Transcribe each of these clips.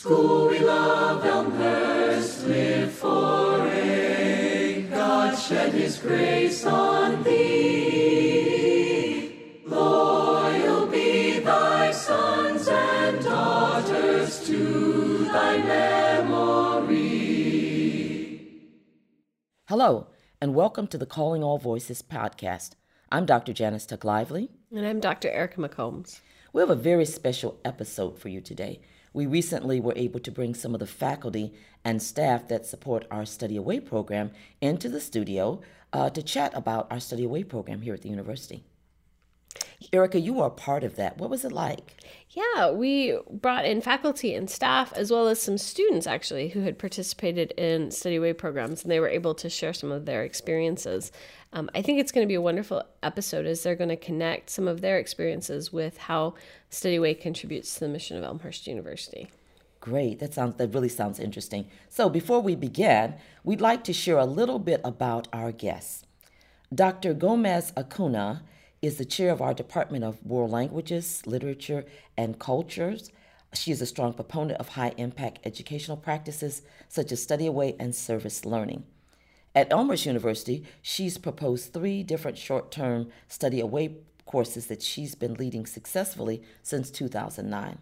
School we love, Elmhurst, live for aye. God shed his grace on thee. Loyal be thy sons and daughters to thy memory. Hello, and welcome to the Calling All Voices podcast. I'm Dr. Janice Tuck-Lively. And I'm Dr. Erica McCombs. We have a very special episode for you today. We recently were able to bring some of the faculty and staff that support our Study Away program into the studio to chat about our Study Away program here at the university. Erica, you were a part of that. What was it like? Yeah, we brought in faculty and staff as well as some students actually who had participated in Study Away programs, and they were able to share some of their experiences. I think it's going to be a wonderful episode as they're going to connect some of their experiences with how Study Away contributes to the mission of Elmhurst University. Great. That really sounds interesting. So before we begin, we'd like to share a little bit about our guests. Dr. Gomez Acuna is the chair of our Department of World Languages, Literature, and Cultures. She is a strong proponent of high-impact educational practices such as study away and service learning. At Elmhurst University, she's proposed 3 different short-term study away courses that she's been leading successfully since 2009.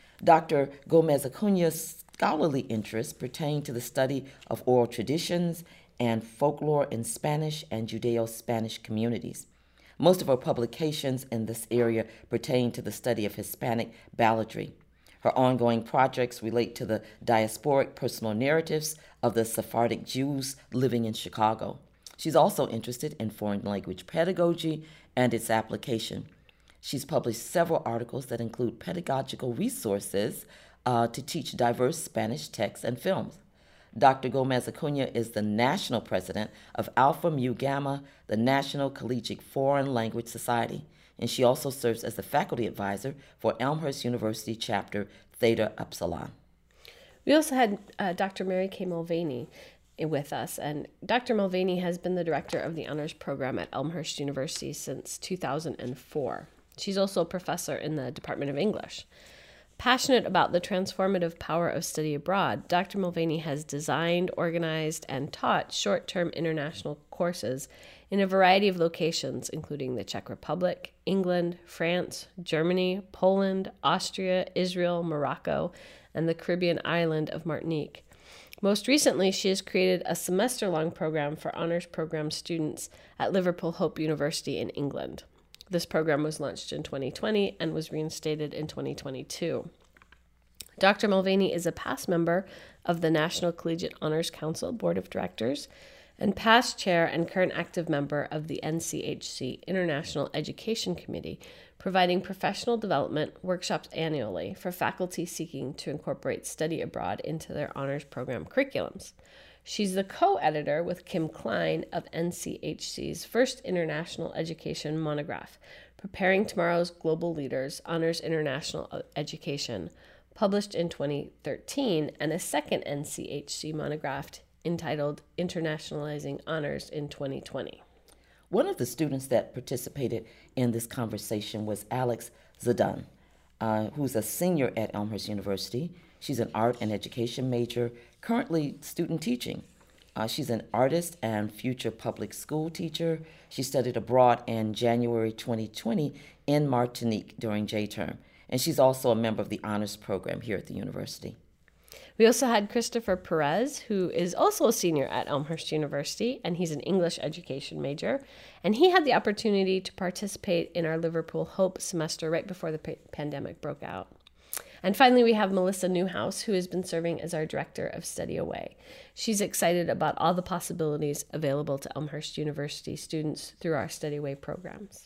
Dr. Gomez Acuna's scholarly interests pertain to the study of oral traditions and folklore in Spanish and Judeo-Spanish communities. Most of her publications in this area pertain to the study of Hispanic balladry. Her ongoing projects relate to the diasporic personal narratives of the Sephardic Jews living in Chicago. She's also interested in foreign language pedagogy and its application. She's published several articles that include pedagogical resources to teach diverse Spanish texts and films. Dr. Gomez Acuna is the national president of Alpha Mu Gamma, the National Collegiate Foreign Language Society, and she also serves as the faculty advisor for Elmhurst University Chapter Theta Upsilon. We also had Dr. Mary K. Mulvaney with us, and Dr. Mulvaney has been the director of the honors program at Elmhurst University since 2004. She's also a professor in the Department of English. Passionate about the transformative power of study abroad, Dr. Mulvaney has designed, organized, and taught short-term international courses in a variety of locations, including the Czech Republic, England, France, Germany, Poland, Austria, Israel, Morocco, and the Caribbean island of Martinique. Most recently, she has created a semester-long program for honors program students at Liverpool Hope University in England. This program was launched in 2020 and was reinstated in 2022. Dr. Mulvaney is a past member of the National Collegiate Honors Council Board of Directors and past chair and current active member of the NCHC International Education Committee, providing professional development workshops annually for faculty seeking to incorporate study abroad into their honors program curriculums. She's the co-editor with Kim Klein of NCHC's first international education monograph, Preparing Tomorrow's Global Leaders, Honors International Education, published in 2013, and a second NCHC monograph entitled Internationalizing Honors in 2020. One of the students that participated in this conversation was Alex Zidane, who's a senior at Elmhurst University. She's an art and education major, currently student teaching. She's an artist and future public school teacher. She studied abroad in January 2020 in Martinique during J-term. And she's also a member of the honors program here at the university. We also had Christopher Perez, who is also a senior at Elmhurst University, and he's an English education major. And he had the opportunity to participate in our Liverpool Hope semester right before the pandemic broke out. And finally, we have Melissa Newhouse, who has been serving as our director of Study Away. She's excited about all the possibilities available to Elmhurst University students through our Study Away programs.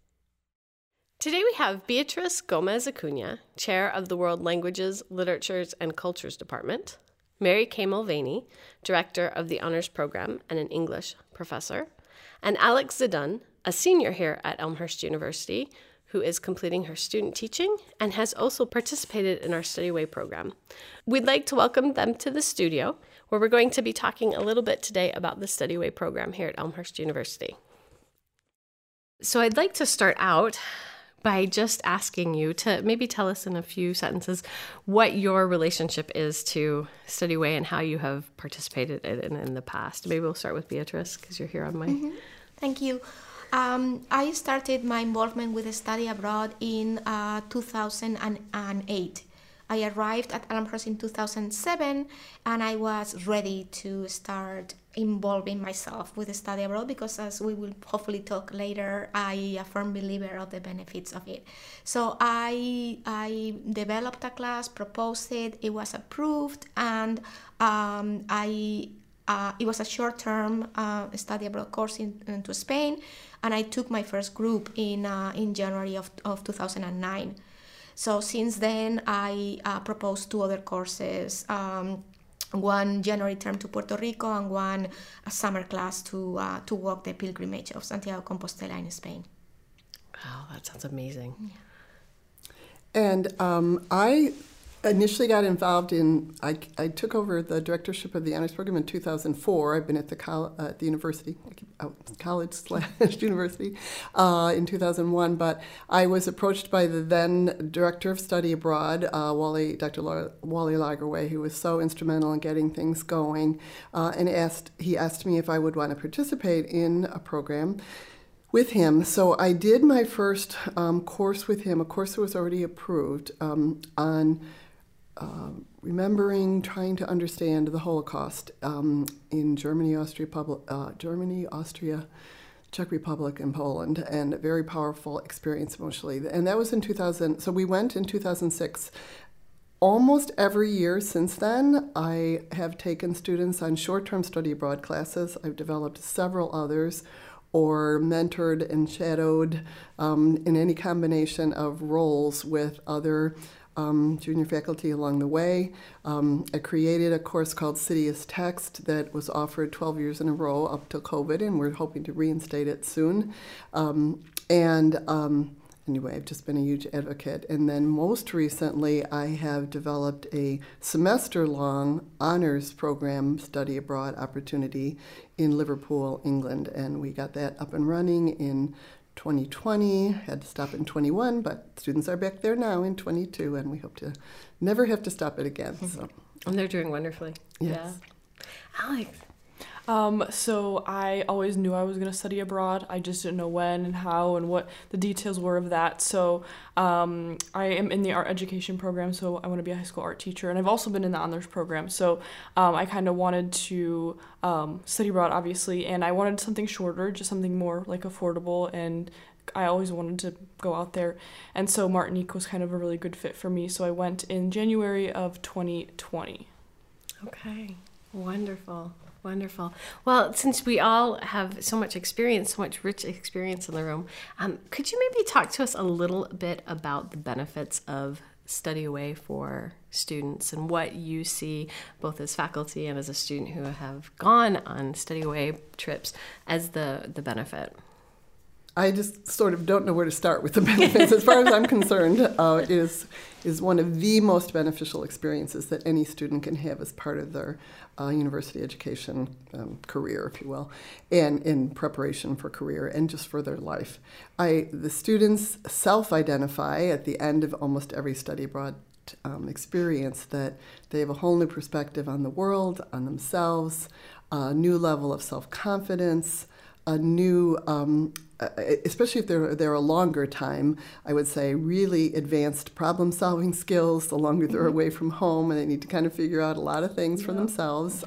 Today we have Beatriz Gomez Acuna, chair of the World Languages, Literatures, and Cultures Department, Mary K. Mulvaney, director of the honors program and an English professor, and Alex Zidane, a senior here at Elmhurst University, who is completing her student teaching and has also participated in our Study Away program. We'd like to welcome them to the studio, where we're going to be talking a little bit today about the Study Away program here at Elmhurst University. So I'd like to start out by just asking you to maybe tell us in a few sentences what your relationship is to Study Away and how you have participated in the past. Maybe we'll start with Beatrice because you're here on my... Thank you. I started my involvement with study abroad in 2008. I arrived at Elmhurst in 2007, and I was ready to start involving myself with the study abroad because, as we will hopefully talk later, I am a firm believer of the benefits of it. So I developed a class, proposed it was approved, and it was a short-term study abroad course into Spain, and I took my first group in January of 2009. So since then, I proposed 2 other courses, one January term to Puerto Rico and one a summer class to walk the pilgrimage of Santiago Compostela in Spain. Wow, that sounds amazing. Yeah. And I initially got involved in, I took over the directorship of the honors program in 2004. I've been at the university, college/university, in 2001, but I was approached by the then director of study abroad, Dr. Wally Lagerwey, who was so instrumental in getting things going, and he asked me if I would want to participate in a program with him. So I did my first course with him, a course that was already approved, on trying to understand the Holocaust in Germany, Austria, Czech Republic, and Poland, and a very powerful experience emotionally. And that was in 2000. So we went in 2006. Almost every year since then, I have taken students on short-term study abroad classes. I've developed several others, or mentored and shadowed in any combination of roles with other junior faculty along the way. I created a course called City as Text that was offered 12 years in a row up till COVID, and we're hoping to reinstate it soon. Anyway, I've just been a huge advocate. And then most recently, I have developed a semester-long honors program study abroad opportunity in Liverpool, England. And we got that up and running in 2020, had to stop in 21, but students are back there now in 22, and we hope to never have to stop it again. So. And they're doing wonderfully. Yes. Yeah. Alex. So I always knew I was going to study abroad. I just didn't know when and how and what the details were of that. So I am in the art education program, so I want to be a high school art teacher. And I've also been in the honors program. So I kind of wanted to study abroad, obviously, and I wanted something shorter, just something more like affordable. And I always wanted to go out there. And so Martinique was kind of a really good fit for me. So I went in January of 2020. Okay, wonderful. Wonderful. Well, since we all have so much experience, so much rich experience in the room, could you maybe talk to us a little bit about the benefits of Study Away for students and what you see both as faculty and as a student who have gone on Study Away trips as the benefit? I just sort of don't know where to start with the benefits. As far as I'm concerned, is one of the most beneficial experiences that any student can have as part of their university education career, if you will, and in preparation for career and just for their life. The students self-identify at the end of almost every study abroad experience that they have a whole new perspective on the world, on themselves, a new level of self-confidence, a new, especially if they're a longer time, I would say really advanced problem-solving skills the longer they're away from home, and they need to kind of figure out a lot of things for themselves.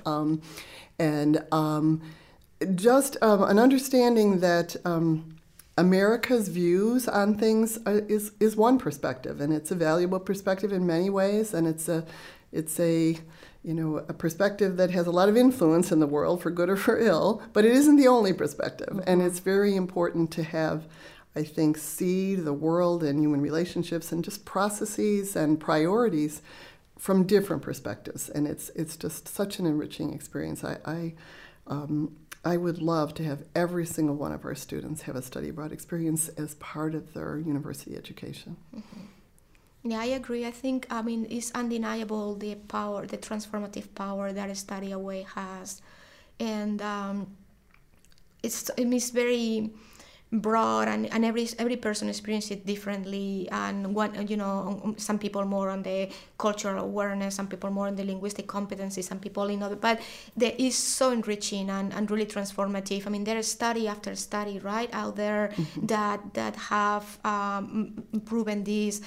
Just an understanding that America's views on things is one perspective, and it's a valuable perspective in many ways, and it's a perspective that has a lot of influence in the world, for good or for ill, but it isn't the only perspective. Mm-hmm. And it's very important to have, I think, see the world and human relationships and just processes and priorities from different perspectives. And it's just such an enriching experience. I would love to have every single one of our students have a study abroad experience as part of their university education. Mm-hmm. Yeah, I agree. I think, it's undeniable the power, the transformative power that Study Away has. And it's very broad, and every person experiences it differently. And some people more on the cultural awareness, some people more on the linguistic competency, some people in other. But there is so enriching and really transformative. I mean, there is study after study right out there that have proven this.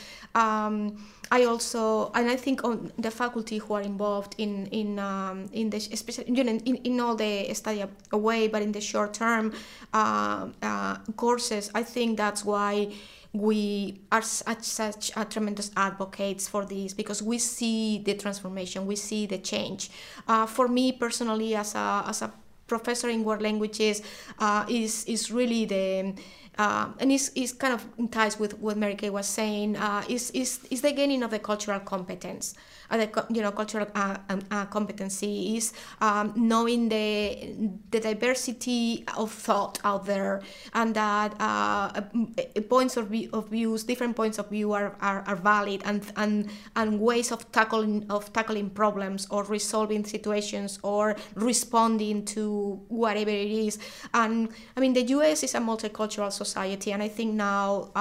I think on the faculty who are involved in the especially in all the study away, but in the short term courses, I think that's why we are such tremendous advocates for this, because we see the transformation, we see the change. For me personally, as a professor in world languages, is really the and is kind of in ties with what Mary Kay was saying, is the gaining of the cultural competence. Cultural competency is knowing the diversity of thought out there, and that points of views, different points of view are valid, and ways of tackling problems or resolving situations or responding to whatever it is. And I mean, the U.S. is a multicultural society, and I think now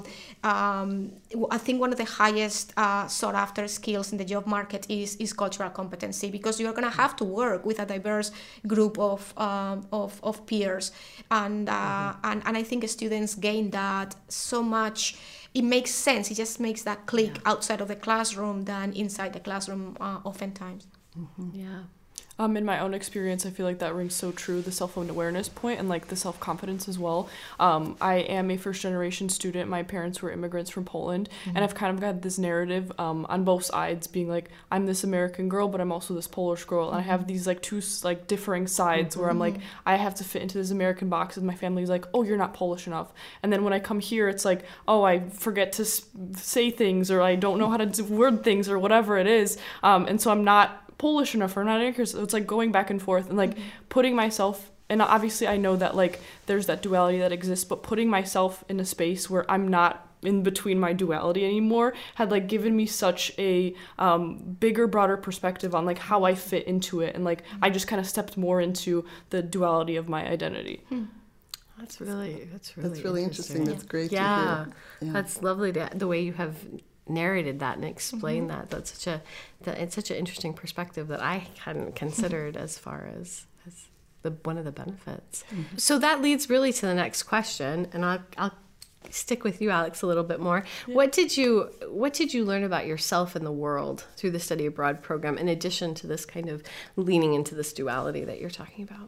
I think one of the highest sought after skills in the job market is cultural competency, because you're going to have to work with a diverse group of peers, and I think students gain that so much. It makes sense. It just makes that click outside of the classroom than inside the classroom oftentimes. Yeah. In my own experience, I feel like that rings so true, the self-awareness point and like the self-confidence as well. I am a first-generation student. My parents were immigrants from Poland, and I've kind of got this narrative on both sides, being like, I'm this American girl, but I'm also this Polish girl, and I have these like two like differing sides where I'm like, I have to fit into this American box, and my family's like, oh, you're not Polish enough. And then when I come here, it's like, oh, I forget to say things, or I don't know how to word things, or whatever it is, and so I'm not Polish enough or not English. So it's like going back and forth and like putting myself, and obviously I know that like there's that duality that exists, but putting myself in a space where I'm not in between my duality anymore had like given me such a bigger, broader perspective on like how I fit into it, and like I just kind of stepped more into the duality of my identity. That's really interesting. That's great to hear. Yeah, that's lovely. The way you have narrated that and explained that. That's such an interesting perspective that I hadn't considered as far as one of the benefits. So that leads really to the next question, and I'll stick with you, Alex, a little bit more. Yeah. What did you learn about yourself and the world through the study abroad program, in addition to this kind of leaning into this duality that you're talking about?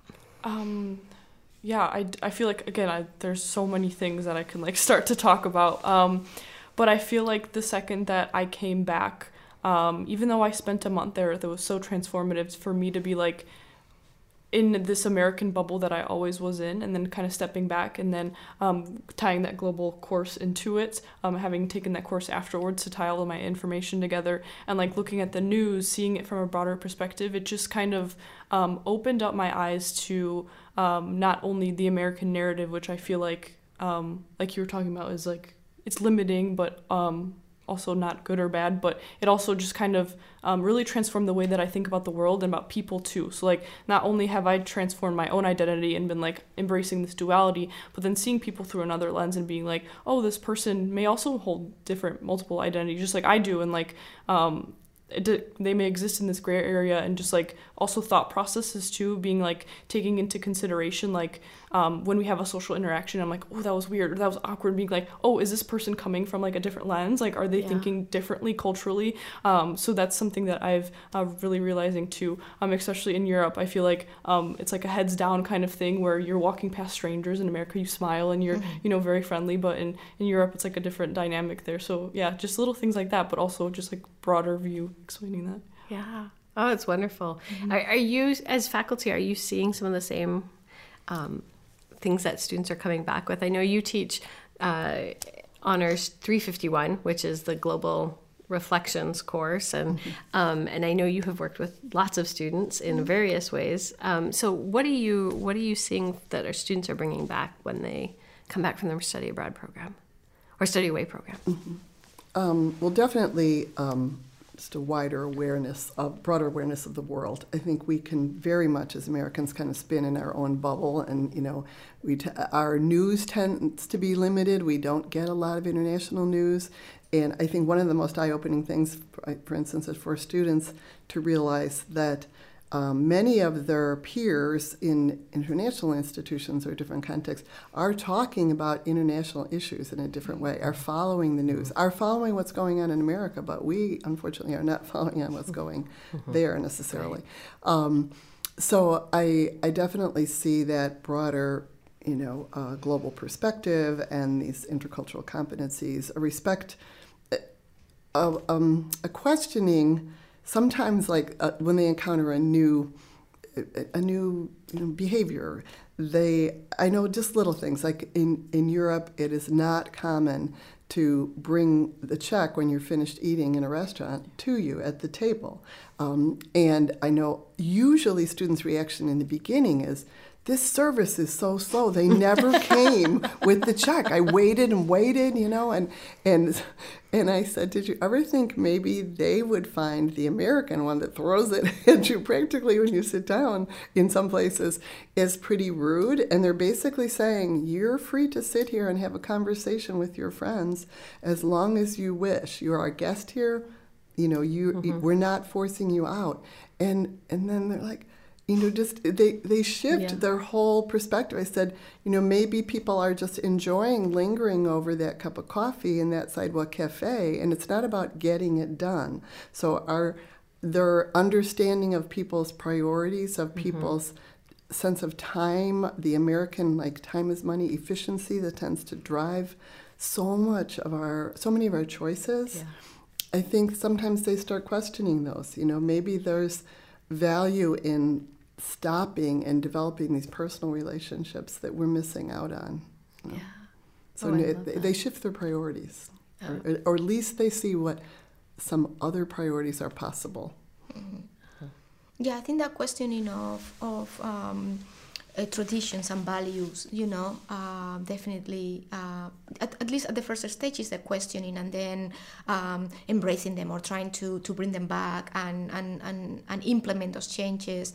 I feel like, again, there's so many things that I can like start to talk about. But I feel like the second that I came back, even though I spent a month there, that was so transformative for me to be like in this American bubble that I always was in, and then kind of stepping back and then tying that global course into it, having taken that course afterwards to tie all of my information together, and like looking at the news, seeing it from a broader perspective, it just kind of opened up my eyes to not only the American narrative, which I feel like you were talking about, is like, it's limiting, but also not good or bad, but it also just kind of really transformed the way that I think about the world and about people too. So like, not only have I transformed my own identity and been like embracing this duality, but then seeing people through another lens and being like, oh, this person may also hold multiple identities just like I do, and like they may exist in this gray area, and just like also thought processes too, being like taking into consideration like when we have a social interaction, I'm like, oh, that was weird, or that was awkward, being like, oh, is this person coming from like a different lens, like are they thinking differently culturally? So that's something that I've really realizing too, especially in Europe. I feel like it's like a heads down kind of thing where you're walking past strangers. In America you smile and you're very friendly, but in Europe it's like a different dynamic there. So yeah, just little things like that, but also just like broader view explaining that. Yeah. Oh, it's wonderful. Are you, as faculty, are you seeing some of the same things that students are coming back with? I know you teach Honors 351, which is the Global Reflections course, and I know you have worked with lots of students in various ways. So what are you seeing that our students are bringing back when they come back from their study abroad program or study away program? Well, definitely just a wider awareness, broader awareness of the world. I think we can very much, as Americans, kind of spin in our own bubble, and our news tends to be limited. We don't get a lot of international news, and I think one of the most eye-opening things, for instance, is for students to realize that many of their peers in international institutions or different contexts are talking about international issues in a different way, are following the news, are following what's going on in America, but we, unfortunately, are not following on what's going there necessarily. So I definitely see that broader, global perspective and these intercultural competencies, a respect, a questioning. Sometimes, when they encounter a new behavior, I know just little things. Like in Europe, it is not common to bring the check when you're finished eating in a restaurant to you at the table. And I know usually students' reaction in the beginning is, this service is so slow. They never came with the check. I waited and waited, and I said, did you ever think maybe they would find the American one that throws it at you practically when you sit down in some places is pretty rude? And they're basically saying, you're free to sit here and have a conversation with your friends as long as you wish. You're our guest here. We're not forcing you out. And then they're like, just they shift their whole perspective. I said, maybe people are just enjoying lingering over that cup of coffee in that sidewalk cafe, and it's not about getting it done. So their understanding of people's priorities, of people's sense of time, the American time is money efficiency that tends to drive so many of our choices. Yeah. I think sometimes they start questioning those. Maybe there's value in stopping and developing these personal relationships that we're missing out on. Yeah. So they shift their priorities, or at least they see what some other priorities are possible. Mm-hmm. Yeah, I think that questioning of traditions and values, definitely, at least at the first stage is the questioning, and then embracing them or trying to bring them back and implement those changes.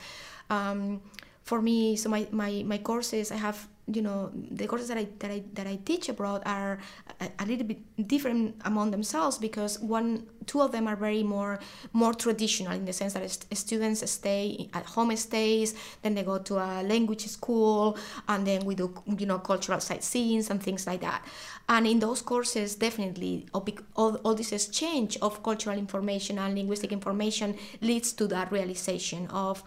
For me, so my courses, I have, the courses that I teach abroad are a little bit different among themselves, because two of them are very more traditional, in the sense that students stay at home stays, then they go to a language school, and then we do cultural sightseeing and things like that. And in those courses, definitely all this exchange of cultural information and linguistic information leads to that realization of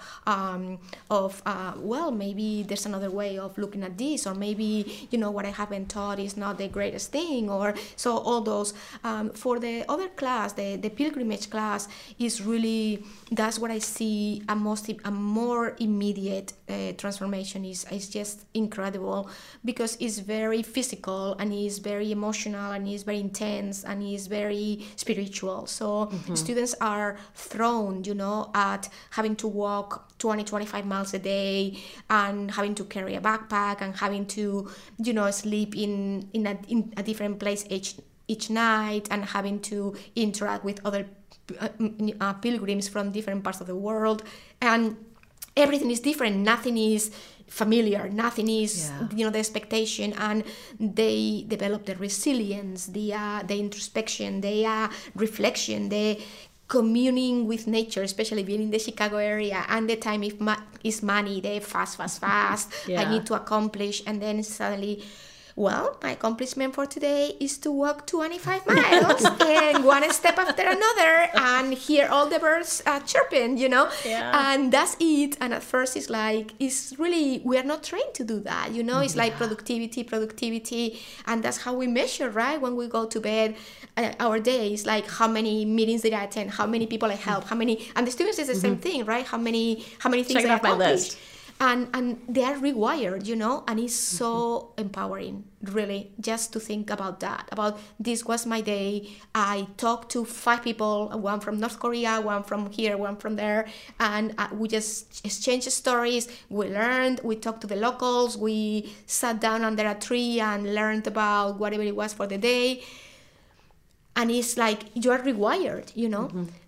maybe there's another way of looking at this, or maybe what I haven't taught is not the greatest thing, or so all those. For the other class, the pilgrimage class is really, that's what I see a more immediate transformation is just incredible, because it's very physical and it's very emotional and it's very intense and it's very spiritual. So students are thrown, at having to walk 20-25 miles a day and having to carry a backpack and having to, sleep in a different place each night, and having to interact with other pilgrims from different parts of the world, and everything is different. Nothing is familiar. Nothing is the expectation, and they develop the resilience, the introspection, the reflection, the communing with nature, especially being in the Chicago area, and the time is money. They fast. I need to accomplish, and then suddenly, well, my accomplishment for today is to walk 25 miles and one step after another and hear all the birds chirping, and that's it. And at first it's really, we are not trained to do that, it's like productivity, and that's how we measure, right? When we go to bed, our days, like how many meetings did I attend, how many people I helped, and the students is the same thing, right? How many things Check I off my accomplished. list. And they are rewired, and it's so empowering, really, just to think about that. About this was my day. I talked to 5 people, one from North Korea, one from here, one from there, and we just exchanged stories. We learned, we talked to the locals, we sat down under a tree and learned about whatever it was for the day. And it's like you are rewired,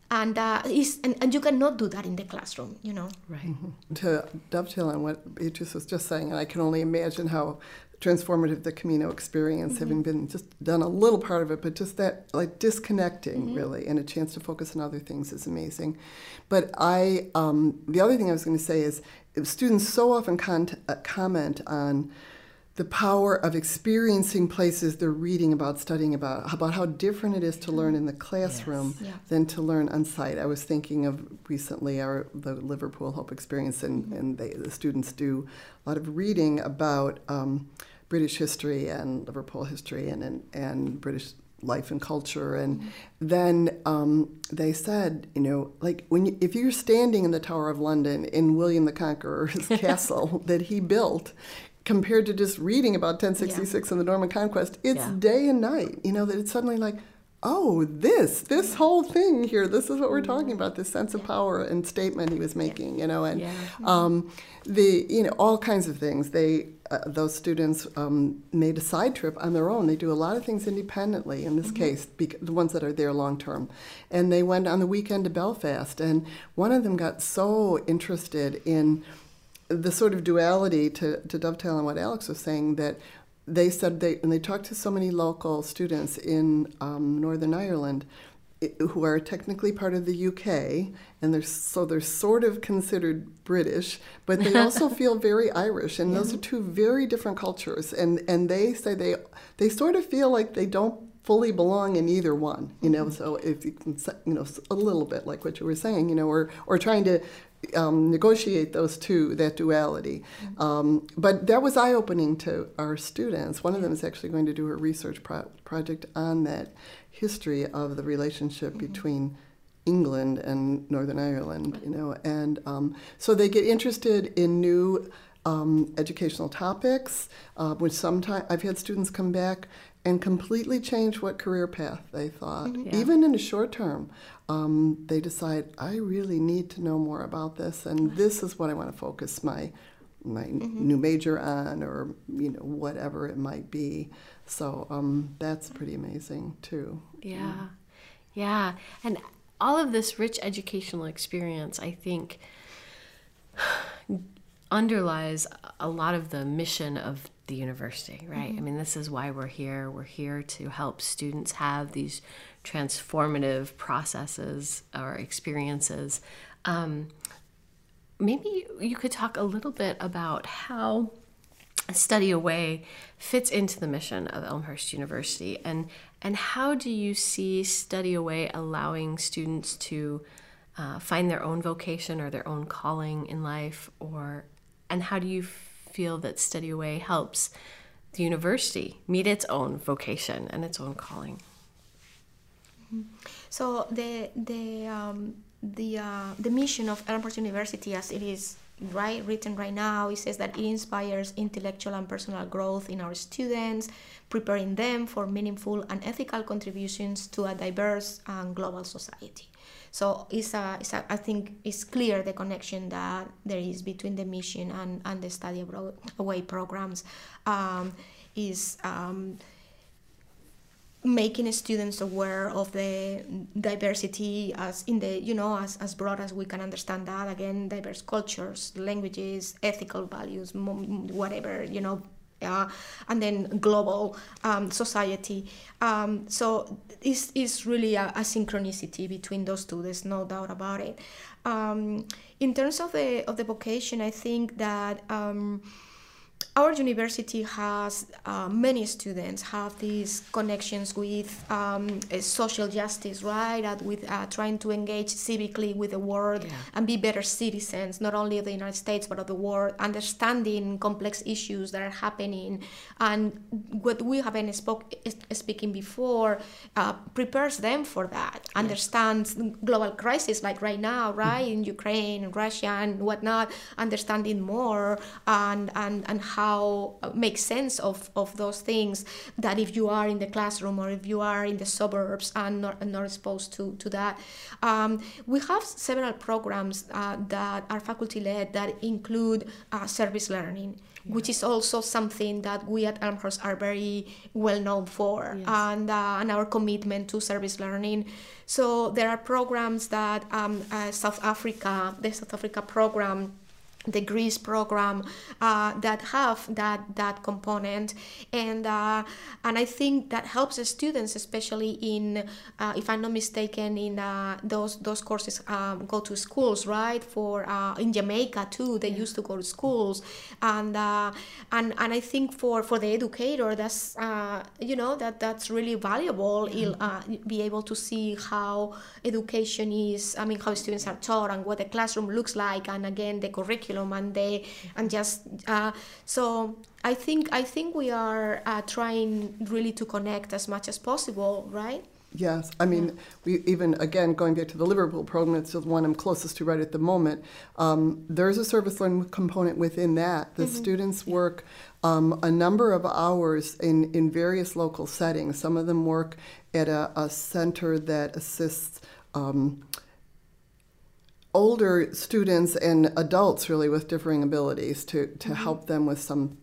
And you cannot do that in the classroom, Right. To dovetail on what Beatrice was just saying, and I can only imagine how transformative the Camino experience, having been just done a little part of it, but just that like disconnecting really, and a chance to focus on other things is amazing. But the other thing I was going to say is students so often comment on the power of experiencing places they're reading about, studying about how different it is to learn in the classroom than to learn on site. I was thinking of recently the Liverpool Hope experience, and the students do a lot of reading about British history and Liverpool history and British life and culture. And then they said, like if you're standing in the Tower of London in William the Conqueror's castle that he built, compared to just reading about 1066 and the Norman Conquest, it's day and night, that it's suddenly like, oh, this whole thing here, this is what we're talking about, this sense of power and statement he was making, and all kinds of things. Those students made a side trip on their own. They do a lot of things independently, in this case, the ones that are there long term. And they went on the weekend to Belfast, and one of them got so interested in the sort of duality, to dovetail on what Alex was saying, that they said when they talked to so many local students in Northern Ireland who are technically part of the UK, and they're sort of considered British, but they also feel very Irish, and those are two very different cultures, and they say they sort of feel like they don't fully belong in either one, so if you can, a little bit like what you were saying, or trying to negotiate that duality. But that was eye-opening to our students. One of them is actually going to do a research project on that history of the relationship between England and Northern Ireland, and so they get interested in new educational topics, which sometimes I've had students come back and completely change what career path they thought. Even in the short term, they decide, I really need to know more about this, and this is what I want to focus my new major on, or whatever it might be. So that's pretty amazing too. Yeah. And all of this rich educational experience, I think, underlies a lot of the mission of the university, right? I mean, this is why we're here. We're here to help students have these transformative processes or experiences. Maybe you could talk a little bit about how Study Away fits into the mission of Elmhurst University, and how do you see Study Away allowing students to find their own vocation or their own calling in life, and how do you feel that Study Away helps the university meet its own vocation and its own calling? So the mission of Elmhurst University, as it is written right now, it says that it inspires intellectual and personal growth in our students, preparing them for meaningful and ethical contributions to a diverse and global society. So I think it's clear the connection that there is between the mission and the Study Away programs is making students aware of the diversity as broad as we can understand that. Again, diverse cultures, languages, ethical values, whatever, and then global society. So it's really a synchronicity between those two. There's no doubt about it. In terms of the vocation, I think that our university has many students have these connections with social justice, right? With trying to engage civically with the world and be better citizens, not only of the United States but of the world, understanding complex issues that are happening. And what we have been speaking before prepares them for that, understands global crisis like right now, right, in Ukraine and Russia and whatnot, understanding more and how how make sense of those things that if you are in the classroom or if you are in the suburbs and not exposed to that. We have several programs that are faculty led that include service learning, which is also something that we at Elmhurst are very well known for, and our commitment to service learning. So there are programs that the South Africa program, the Greece program, that have that component, and I think that helps the students, especially in, if I'm not mistaken, in those courses go to schools, right? For in Jamaica too, they used to go to schools, and I think for the educator, that's that's really valuable. Be able to see how education is. I mean, how students are taught and what the classroom looks like, and again the curriculum. So I think we are trying really to connect as much as possible, right? Yes, I mean, we even, again, going back to the Liverpool program, it's the one I'm closest to right at the moment. There's a service learning component within that. The students work a number of hours in various local settings. Some of them work at a center that assists older students and adults really with differing abilities to help them with some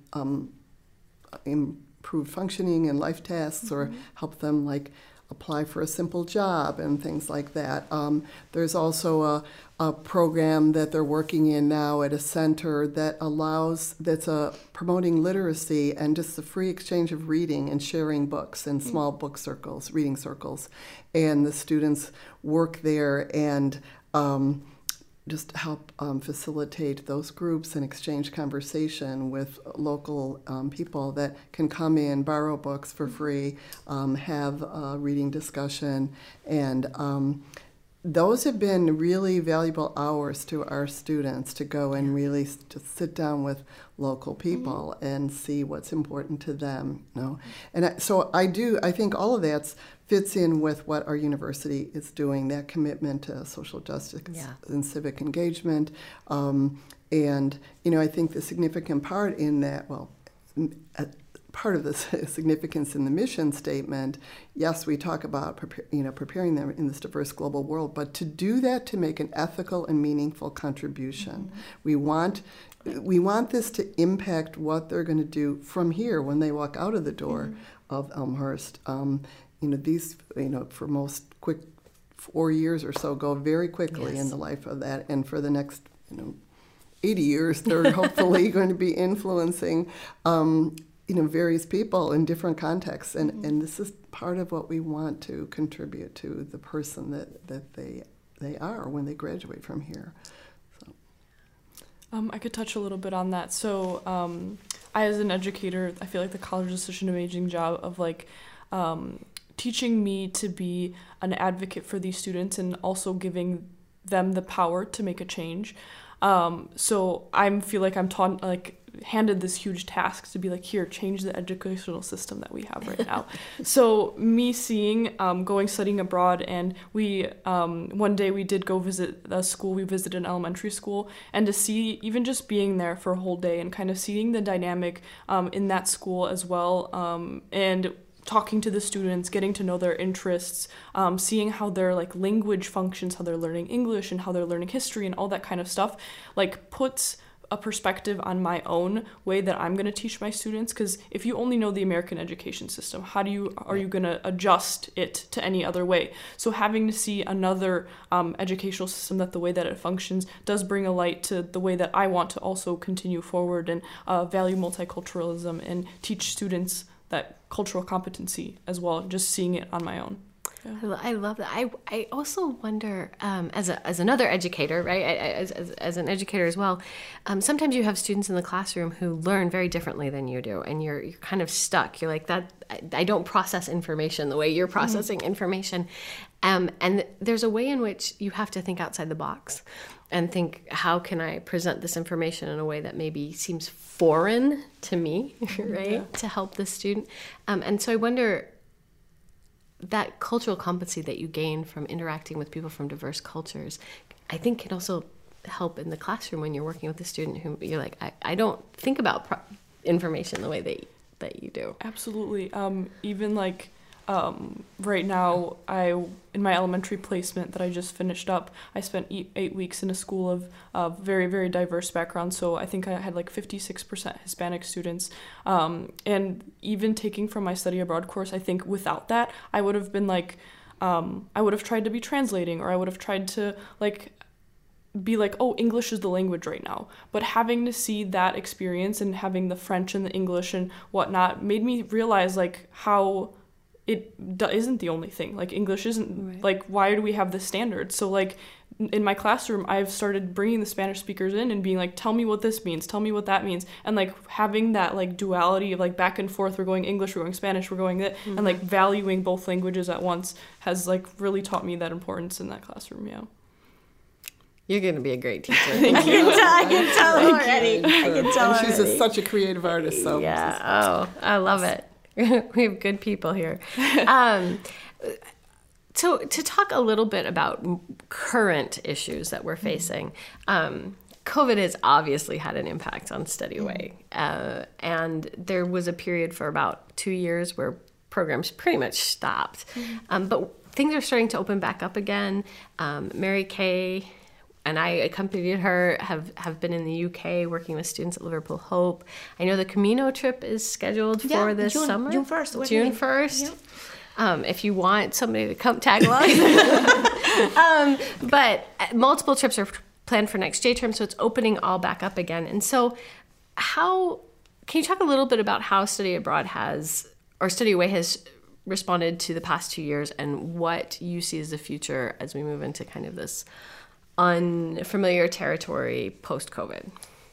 improved functioning and life tasks, or help them like apply for a simple job and things like that. There's also a program that they're working in now at a center that that's promoting literacy and just the free exchange of reading and sharing books in small book circles, reading circles. And the students work there and just help facilitate those groups and exchange conversation with local people that can come in, borrow books for free, have a reading discussion, and those have been really valuable hours to our students to go and really just sit down with local people and see what's important to them. And I think all of that fits in with what our university is doing, that commitment to social justice and civic engagement. And, I think the significant part in that, part of the significance in the mission statement, yes, we talk about preparing them in this diverse global world, but to do that, to make an ethical and meaningful contribution. We want this to impact what they're going to do from here when they walk out of the door of Elmhurst. These, for most 4 years or so go very quickly in the life of that, and for the next, 80 years, they're hopefully going to be influencing various people in different contexts, and this is part of what we want to contribute to the person that they are when they graduate from here. So. I could touch a little bit on that. So I, as an educator, I feel like the college does such an amazing job of teaching me to be an advocate for these students and also giving them the power to make a change. So I feel like I'm handed this huge task to be here, change the educational system that we have right now. So me seeing, studying abroad, and we, one day we did go visit a school, we visited an elementary school, and to see, even just being there for a whole day and kind of seeing the dynamic in that school as well, and talking to the students, getting to know their interests, seeing how their language functions, how they're learning English and how they're learning history and all that kind of stuff, puts a perspective on my own way that I'm going to teach my students. Because if you only know the American education system, are you going to adjust it to any other way? So having to see another educational system, that the way that it functions does bring a light to the way that I want to also continue forward and value multiculturalism and teach students that cultural competency as well, just seeing it on my own. Yeah. I love that. I also wonder, as another educator, right? As an educator as well, sometimes you have students in the classroom who learn very differently than you do, and you're kind of stuck. You're like, that I don't process information the way you're processing information, and there's a way in which you have to think outside the box and think, how can I present this information in a way that maybe seems foreign to me, right? To help the student, and so I wonder, that cultural competency that you gain from interacting with people from diverse cultures, I think can also help in the classroom when you're working with a student who you're like, I don't think about information the way that you do. Absolutely. Even like right now, in my elementary placement that I just finished up, I spent 8 weeks in a school of very, very diverse backgrounds. So I think I had like 56% Hispanic students. And even taking from my study abroad course, I think without that, I would have been like, I would have tried to be translating, or I would have tried to like be like, oh, English is the language right now. But having to see that experience and having the French and the English and whatnot made me realize like how it isn't the only thing. Like English isn't right. Like, why do we have this standard? So like in my classroom, I've started bringing the Spanish speakers in and being like, tell me what this means, tell me what that means. And like having that like duality of like back and forth, we're going English, we're going Spanish, we're going that, and like valuing both languages at once has like really taught me that importance in that classroom. Yeah. You're going to be a great teacher. I can tell already. I can tell and she's such a creative artist. So yeah. Oh, I love it. We have good people here. So to talk a little bit about current issues that we're facing, COVID has obviously had an impact on Study Away. And there was a period for about 2 years where programs pretty much stopped. But things are starting to open back up again. Mary Kay and I accompanied her, have been in the UK working with students at Liverpool Hope. I know the Camino trip is scheduled for this summer. June 1st. June 1st. Yeah. If you want somebody to come tag along. But multiple trips are planned for next J term, so it's opening all back up again. And so can you talk a little bit about how Study Abroad Study Away has responded to the past 2 years and what you see as the future as we move into kind of this unfamiliar territory post-COVID?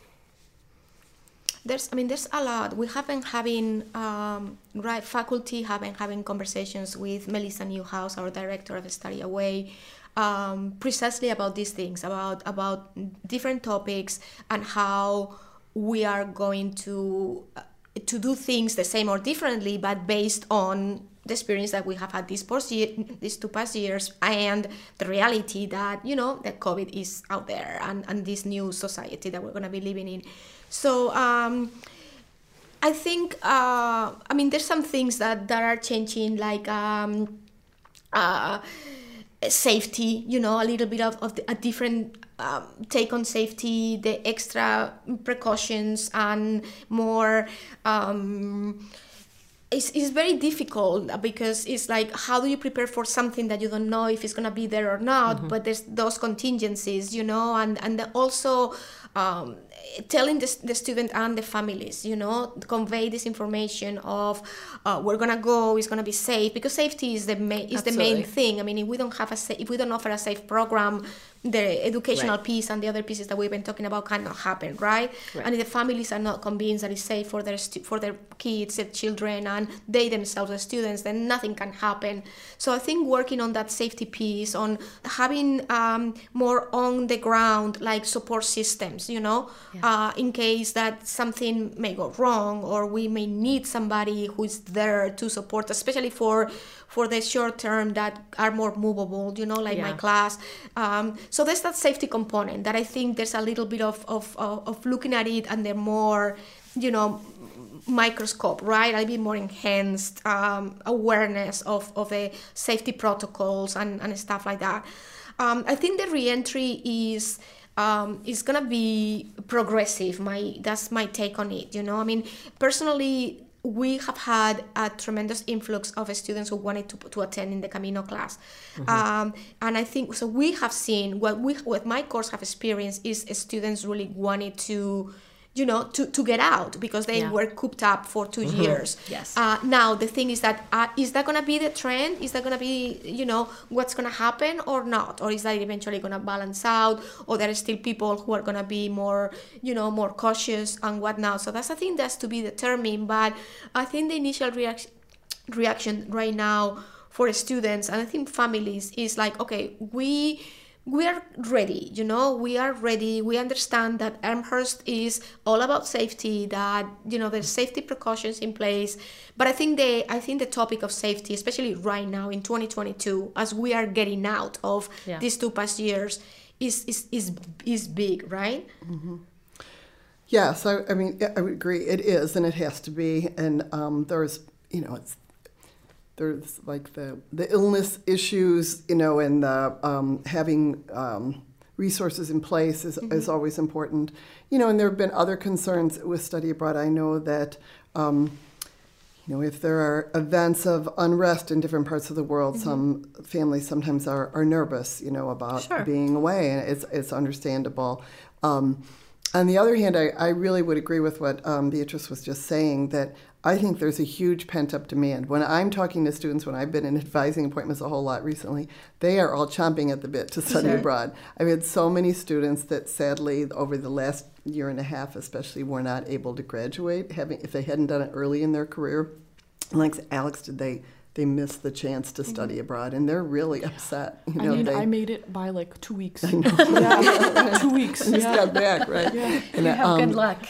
There's a lot. We have been having, faculty have been having conversations with Melissa Newhouse, our director of Study Away, precisely about these things, about different topics and how we are going to do things the same or differently, but based on the experience that we have had these 2 past years and the reality that, that COVID is out there and this new society that we're going to be living in. So I think, there's some things that are changing, like safety, a little bit of a different take on safety, the extra precautions and more... It's very difficult because it's like, how do you prepare for something that you don't know if it's going to be there or not? But there's those contingencies, and also telling the student and the families, convey this information of we're going to go, it's going to be safe, because safety is the main thing. If we don't offer a safe program, the educational piece and the other pieces that we've been talking about cannot happen, right? And if the families are not convinced that it's safe for their kids, their children, and they themselves, the students, then nothing can happen. So I think working on that safety piece, on having more on the ground, like support systems, in case that something may go wrong, or we may need somebody who is there to support, especially for the short term that are more movable, my class. So there's that safety component that I think there's a little bit of looking at it and the more, microscope, right? A bit more enhanced awareness of the safety protocols and stuff like that. I think the re-entry is gonna be progressive. That's my take on it. Personally, we have had a tremendous influx of students who wanted to attend in the Camino class. And I think, so we have seen, what my course have experienced is students really wanted to get out because they were cooped up for 2 years. Yes. Now, the thing is that, is that going to be the trend? Is that going to be, what's going to happen or not? Or is that eventually going to balance out? Or there are still people who are going to be more, more cautious and whatnot? So that's a thing that's to be determined. But I think the initial reaction right now for students, and I think families, is like, okay, we are ready, we are ready. We understand that Elmhurst is all about safety, that, there's safety precautions in place. But I think the topic of safety, especially right now in 2022, as we are getting out of these 2 past years, is big, right? Yes, I mean, I would agree. It is, and it has to be. And there's, there's like the illness issues, and having resources in place is always important. And there have been other concerns with study abroad. I know that, if there are events of unrest in different parts of the world, some families sometimes are nervous, about being away, and it's understandable. On the other hand, I really would agree with what Beatrice was just saying, that I think there's a huge pent-up demand. When I'm talking to students, when I've been in advising appointments a whole lot recently, they are all chomping at the bit to study abroad. I've had so many students that sadly, over the last year and a half especially, were not able to graduate, if they hadn't done it early in their career. Like Alex did, they missed the chance to study abroad, and they're really upset. I made it by like 2 weeks. I know. 2 weeks. I just got back, right? Yeah. And, Good luck.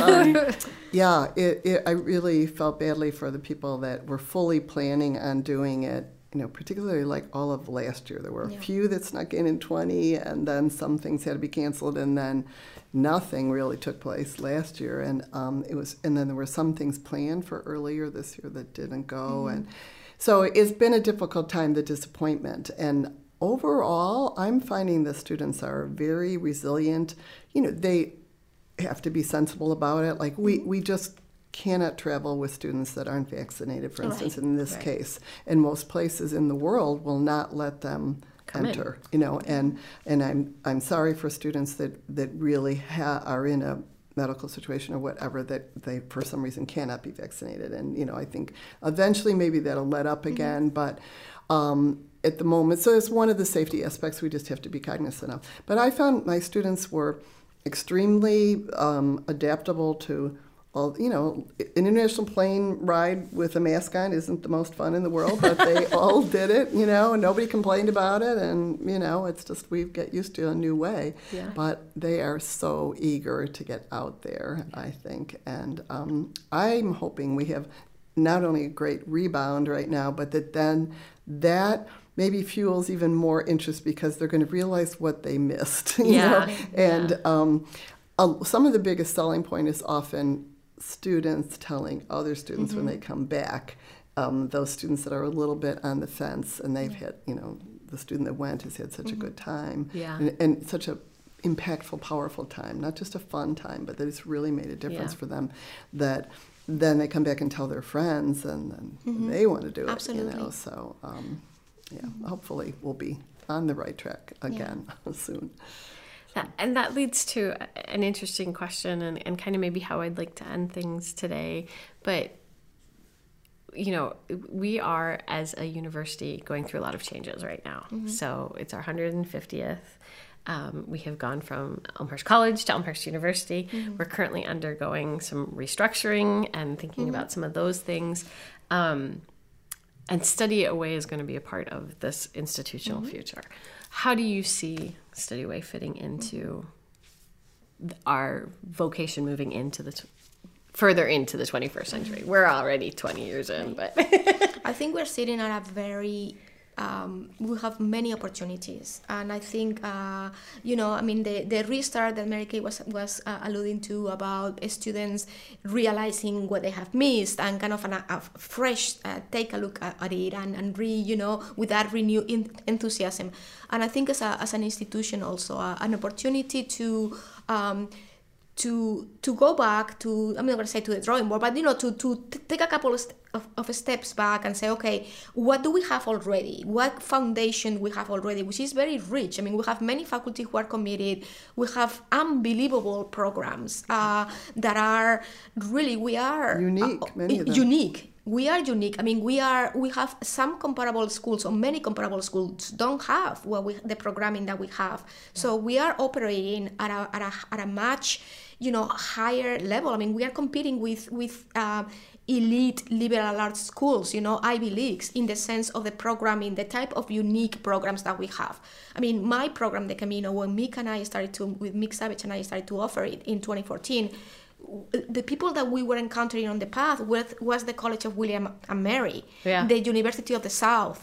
I really felt badly for the people that were fully planning on doing it, particularly like all of last year. There were a few that snuck in 20, and then some things had to be canceled, and then nothing really took place last year. And and then there were some things planned for earlier this year that didn't go. And so it's been a difficult time, the disappointment. And overall, I'm finding the students are very resilient. They have to be sensible about it. Like we just cannot travel with students that aren't vaccinated, for instance, in this case. And most places in the world will not let them enter, and I'm sorry for students that really are in a medical situation or whatever that they for some reason cannot be vaccinated. And I think eventually maybe that'll let up again, but at the moment, so it's one of the safety aspects we just have to be cognizant of. But I found my students were extremely adaptable to all. An international plane ride with a mask on isn't the most fun in the world, but they all did it, and nobody complained about it. And, it's just we get used to a new way. Yeah. But they are so eager to get out there, I think. And I'm hoping we have not only a great rebound right now, but that maybe fuels even more interest because they're going to realize what they missed. And some of the biggest selling point is often students telling other students when they come back, those students that are a little bit on the fence, and they've had, the student that went has had such a good time, and such a impactful, powerful time, not just a fun time, but that it's really made a difference for them, that then they come back and tell their friends, and then they want to do it. Absolutely. So hopefully we'll be on the right track again soon. And that leads to an interesting question and kind of maybe how I'd like to end things today. But, we are, as a university, going through a lot of changes right now. So it's our 150th. We have gone from Elmhurst College to Elmhurst University. We're currently undergoing some restructuring and thinking about some of those things. And Study Away is going to be a part of this institutional future. How do you see Study Away fitting into our vocation moving into further into the 21st century? We're already 20 years in, but I think we're sitting at a very we have many opportunities, and I think the restart that Mary Kay was alluding to about students realizing what they have missed and kind of a fresh take a look at it and with that renewed enthusiasm. And I think as an institution also an opportunity to go back to, I'm not going to say to the drawing board, but to take a couple of steps back and say, okay, what do we have already? What foundation we have already, which is very rich. I mean, we have many faculty who are committed. We have unbelievable programs that are really, we are unique. Many of them. Unique. We are unique. I mean, we have some comparable schools, or many comparable schools don't have the programming that we have. So we are operating at a much, higher level. I mean, we are competing with elite liberal arts schools, Ivy Leagues, in the sense of the programming, the type of unique programs that we have. I mean, my program, the Camino, when Mick Savage and I started to offer it in 2014, the people that we were encountering on the path was the College of William and Mary, the University of the South,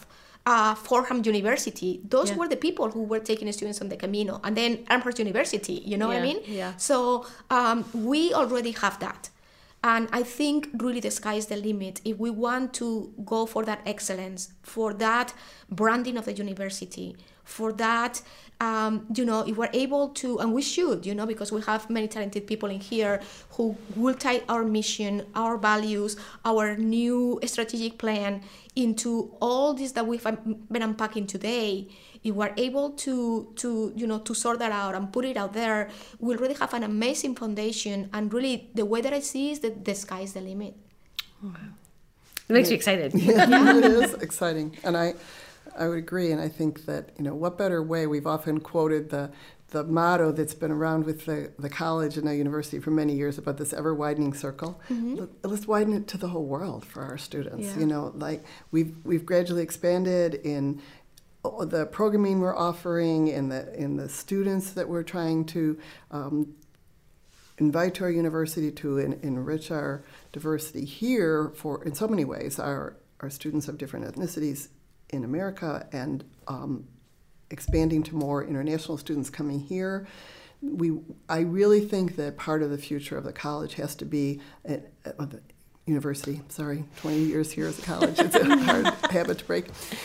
Fordham University, those Yeah. were the people who were taking students on the Camino. And then Amherst University, you know what I Yeah, mean? yeah. So we already have that. And I think really the sky is the limit. If we want to go for that excellence, for that branding of the university, for that, if we're able to, and we should, because we have many talented people in here who will tie our mission, our values, our new strategic plan into all this that we've been unpacking today. If we're able to sort that out and put it out there, we'll really have an amazing foundation. And really, the way that I see is that the sky is the limit. It makes me excited. Yeah, it is exciting. And I would agree. And I think that, what better way, we've often quoted the motto that's been around with the college and the university for many years about this ever-widening circle. Mm-hmm. Let's widen it to the whole world for our students. Yeah. Like we've gradually expanded in the programming we're offering, in the students that we're trying to invite to our university to enrich our diversity here for, in so many ways, our students of different ethnicities in America, and expanding to more international students coming here. I really think that part of the future of the college has to be, the university, 20 years here as a college, it's a hard habit to break.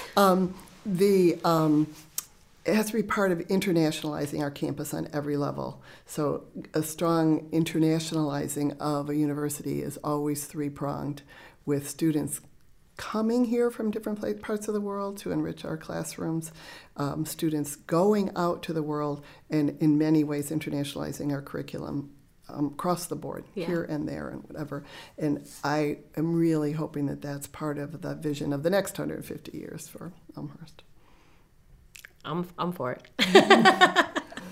It has to be part of internationalizing our campus on every level. So a strong internationalizing of a university is always three-pronged, with students coming here from different parts of the world to enrich our classrooms, students going out to the world, and in many ways internationalizing our curriculum across the board, here and there and whatever. And I am really hoping that that's part of the vision of the next 150 years for Elmhurst. I'm for it.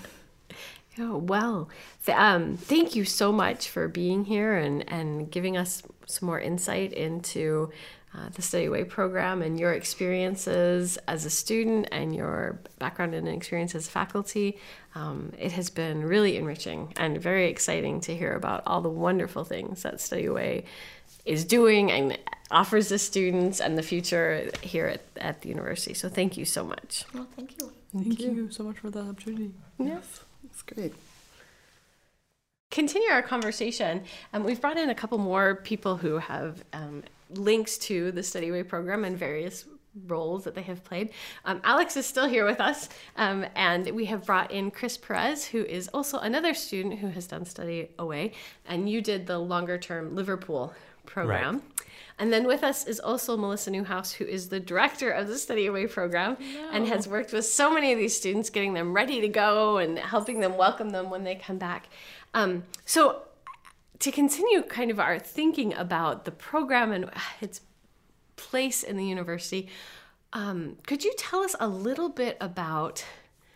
Oh, well, thank you so much for being here and giving us some more insight into the Study Away program and your experiences as a student and your background and experience as faculty. It has been really enriching and very exciting to hear about all the wonderful things that Study Away is doing and offers the students and the future here at the university. So thank you so much. Well, thank you. Thank you so much for the opportunity. Yes. It's great. Continue our conversation. We've brought in a couple more people who have links to the Study Away program and various roles that they have played. Alex is still here with us, and we have brought in Chris Perez, who is also another student who has done Study Away, and you did the longer-term Liverpool program. Right. And then with us is also Melissa Newhouse, who is the director of the Study Away program and has worked with so many of these students, getting them ready to go and helping them welcome them when they come back. So to continue kind of our thinking about the program and its place in the university, could you tell us a little bit about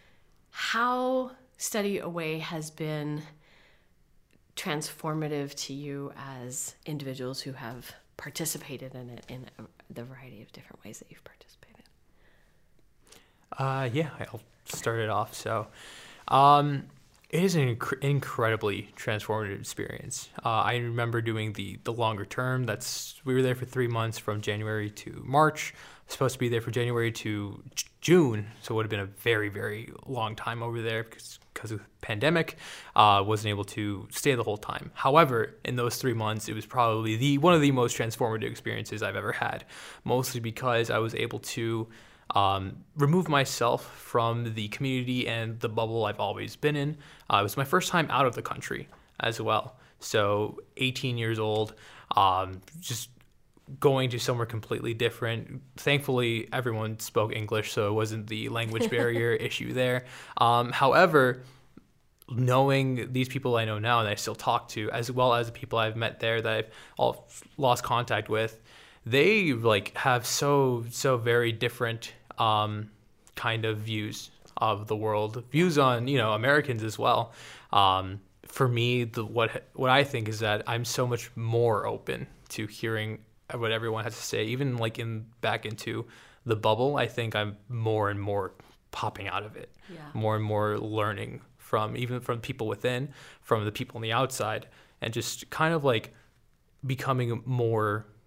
how Study Away has been transformative to you as individuals who have participated in it in the variety of different ways that you've participated? I'll start it off. So it is an incredibly transformative experience. I remember doing the longer term. We were there for 3 months from January to March. Supposed to be there from January to June, so it would have been a very, very long time over there because of the pandemic. Wasn't able to stay the whole time. However, in those 3 months, it was probably one of the most transformative experiences I've ever had, mostly because I was able to remove myself from the community and the bubble I've always been in. It was my first time out of the country as well. So 18 years old, just going to somewhere completely different. Thankfully, everyone spoke English, so it wasn't the language barrier issue there. However, knowing these people I know now that I still talk to, as well as the people I've met there that I've all lost contact with, they have so very different kind of views of the world, views on Americans as well. For me, what I think is that I'm so much more open to hearing what everyone has to say, even back into the bubble. I think I'm more and more popping out of it, more and more learning from people within, from the people on the outside, and just kind of becoming more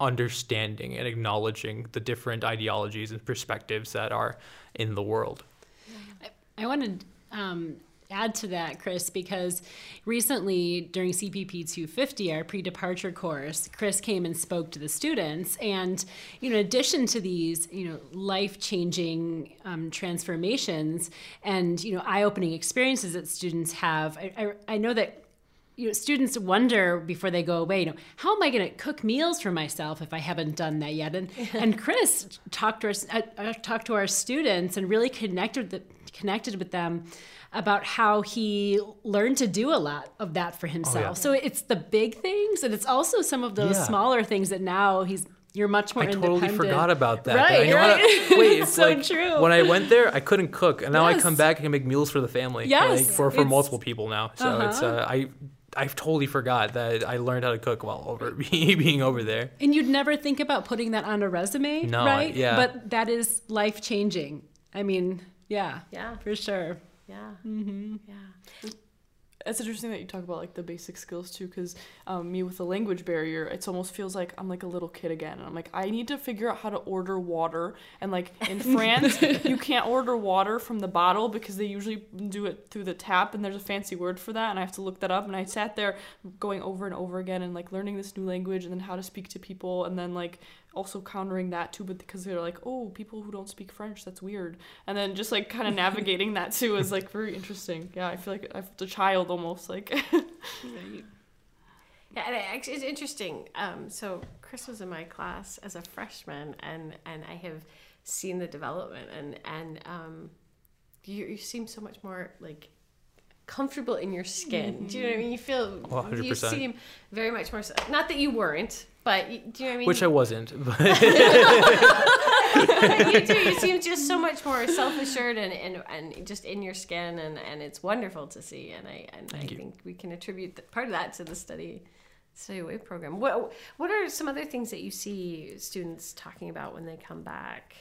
understanding and acknowledging the different ideologies and perspectives that are in the world. I want to add to that, Chris, because recently during CPP 250, our pre-departure course, Chris came and spoke to the students. And, in addition to these, life-changing transformations and, eye-opening experiences that students have, I know that students wonder before they go away, how am I going to cook meals for myself if I haven't done that yet? And Chris talked to our students and really connected with them about how he learned to do a lot of that for himself. Oh, yeah. So it's the big things, and it's also some of those smaller things that now you're much more independent. I totally forgot about that. Right, right. It's so true. When I went there, I couldn't cook, and now I come back and can make meals for the family. Yes. For multiple people now. So I totally forgot that I learned how to cook while being over there. And you'd never think about putting that on a resume, no, right? Yeah. But that is life-changing. I mean, yeah, for sure. Yeah. Mm-hmm. Yeah. It's interesting that you talk about like the basic skills too, because me with the language barrier, it almost feels like I'm like a little kid again, and I'm like, I need to figure out how to order water. And like in France, you can't order water from the bottle because they usually do it through the tap, and there's a fancy word for that, and I have to look that up. And I sat there going over and over again and like learning this new language and then how to speak to people, and then like also countering that too, but because they're like, oh, people who don't speak French, that's weird. And then just like kind of navigating that too is like very interesting. Yeah, I feel like I'm a child almost, like. Yeah, and actually it's interesting. So Chris was in my class as a freshman, and I have seen the development, and you seem so much more like comfortable in your skin. Do you know what I mean? You feel 100%. You seem very much more. Not that you weren't, but do you know what I mean? Which I wasn't. But you do. You seem just so much more self-assured and just in your skin, and it's wonderful to see. And I think we can attribute part of that to the Study Away program. What are some other things that you see students talking about when they come back?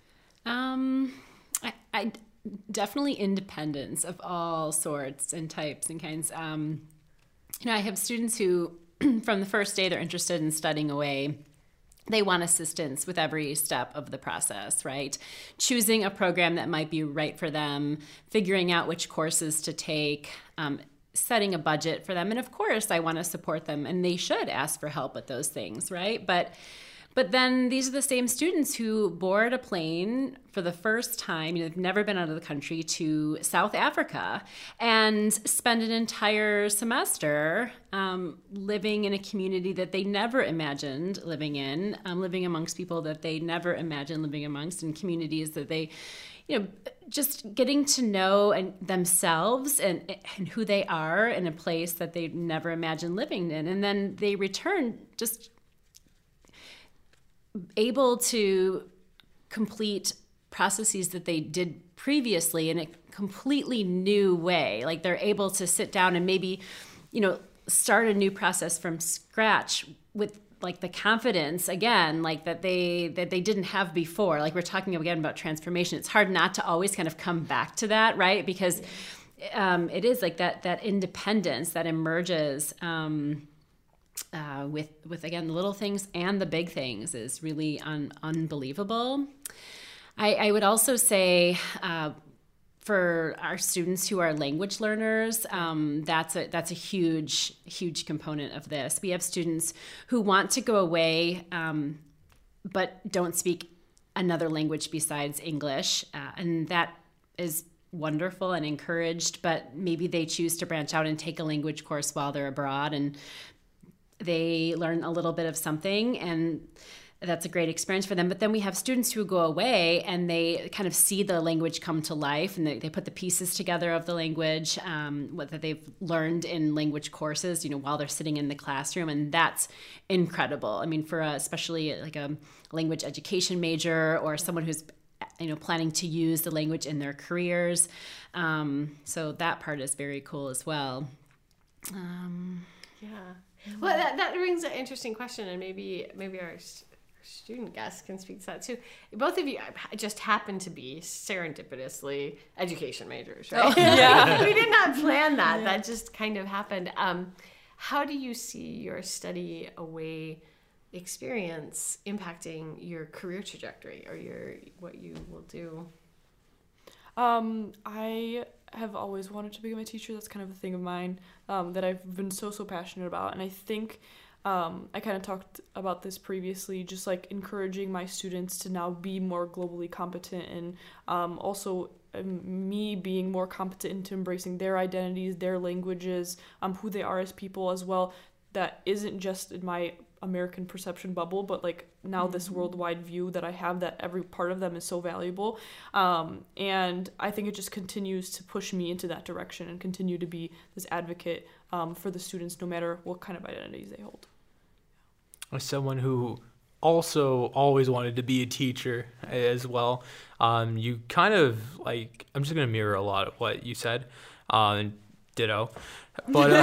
I definitely independence of all sorts and types and kinds. I have students who, from the first day they're interested in studying away, they want assistance with every step of the process, right? Choosing a program that might be right for them, figuring out which courses to take, setting a budget for them. And of course, I want to support them, and they should ask for help with those things, right? But then these are the same students who board a plane for the first time, they've never been out of the country, to South Africa and spend an entire semester living in a community that they never imagined living in, living amongst people that they never imagined living amongst, in communities that they, just getting to know themselves and who they are in a place that they never imagined living in. And then they return just able to complete processes that they did previously in a completely new way. Like they're able to sit down and maybe, start a new process from scratch with like the confidence again, like that they didn't have before. Like we're talking again about transformation. It's hard not to always kind of come back to that, right? Because it is like that independence that emerges with again the little things and the big things is really unbelievable. I would also say for our students who are language learners, that's a huge component of this. We have students who want to go away but don't speak another language besides English, and that is wonderful and encouraged, but maybe they choose to branch out and take a language course while they're abroad, and they learn a little bit of something, and that's a great experience for them. But then we have students who go away and they kind of see the language come to life, and they put the pieces together of the language, what that they've learned in language courses, while they're sitting in the classroom. And that's incredible. I mean, for especially like a language education major or someone who's planning to use the language in their careers. So that part is very cool as well. Yeah. Well, that brings an interesting question, and maybe our student guests can speak to that too. Both of you just happen to be serendipitously education majors, right? Oh, yeah. We did not plan that. Yeah. That just kind of happened. How do you see your study away experience impacting your career trajectory or what you will do? I have always wanted to become a teacher. That's kind of a thing of mine that I've been so passionate about. And I think I kind of talked about this previously, just like encouraging my students to now be more globally competent, and also me being more competent into embracing their identities, their languages, who they are as people as well. That isn't just in my American perception bubble, but like now this worldwide view that I have, that every part of them is so valuable. And I think it just continues to push me into that direction and continue to be this advocate for the students, no matter what kind of identities they hold. As someone who also always wanted to be a teacher as well, you kind of like, I'm just going to mirror a lot of what you said, and ditto. But,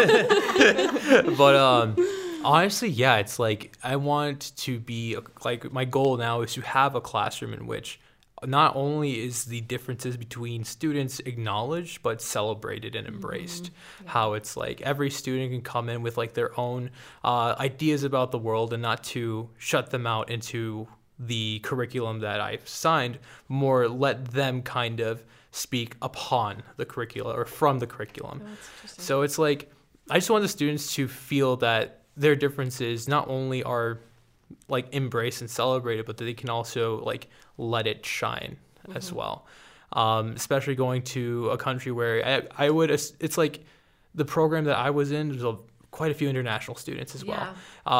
honestly, yeah, it's like I want to be, like, my goal now is to have a classroom in which not only is the differences between students acknowledged, but celebrated and embraced. Yeah. How it's like every student can come in with like their own ideas about the world, and not to shut them out into the curriculum that I've signed, more let them kind of speak upon the curriculum or from the curriculum. Oh, so it's like, I just want the students to feel that their differences not only are like embraced and celebrated, but that they can also like let it shine as well. Especially going to a country where I would, it's like the program that I was in, there's quite a few international students as well.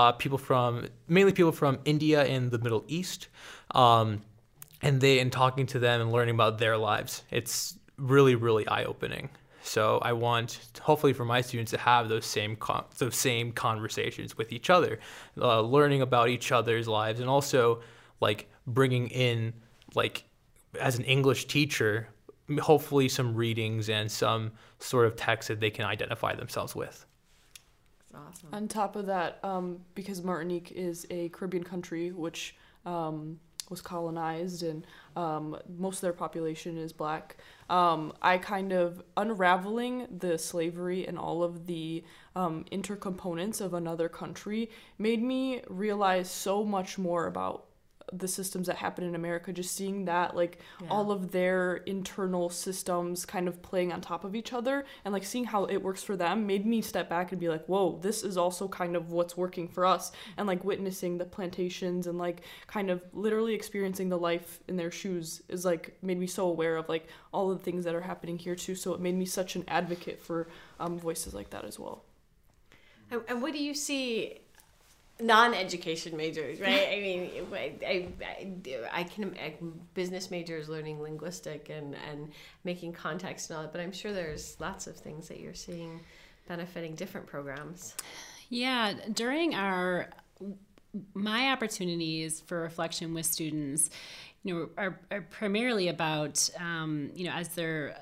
Mainly people from India and the Middle East. And talking to them and learning about their lives, it's really, really eye-opening. So I want, hopefully, for my students to have those same conversations with each other, learning about each other's lives, and also like bringing in, like, as an English teacher, hopefully some readings and some sort of text that they can identify themselves with. That's awesome. On top of that, because Martinique is a Caribbean country, which was colonized, and most of their population is Black. I kind of unraveling the slavery and all of the intercomponents of another country made me realize so much more about the systems that happen in America, just seeing that, like, all of their internal systems kind of playing on top of each other, and like seeing how it works for them made me step back and be like, whoa, this is also kind of what's working for us. And like witnessing the plantations and like kind of literally experiencing the life in their shoes is like made me so aware of like all of the things that are happening here too. So it made me such an advocate for voices like that as well. And what do you see non-education majors, right? I mean, I can business majors learning linguistic and making context and all that, but I'm sure there's lots of things that you're seeing benefiting different programs. Yeah, during my opportunities for reflection with students, are primarily about, as they're